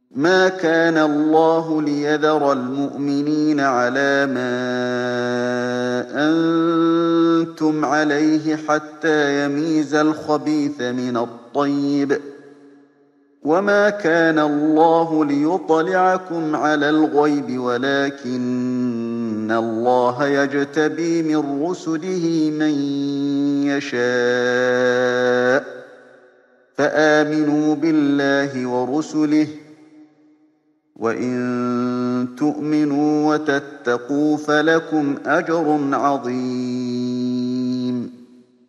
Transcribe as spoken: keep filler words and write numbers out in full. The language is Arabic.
مَا كَانَ اللَّهُ لِيَذَرَ الْمُؤْمِنِينَ عَلَىٰ مَا أَنتُمْ عَلَيْهِ حَتَّىٰ يَمِيزَ الْخَبِيثَ مِنَ الطَّيِّبِ ۗ وَمَا كَانَ اللَّهُ لِيُطْلِعَكُمْ عَلَى الْغَيْبِ وَلَٰكِنَّ اللَّهَ يَجْتَبِي مِن رُّسُلِهِ مَن يَشَاءُ ۖ فَآمِنُوا بِاللَّهِ وَرُسُلِهِ ۚ وَإِن تُؤْمِنُوا وَتَتَّقُوا فَلَكُمْ أَجْرٌ عَظِيمٌ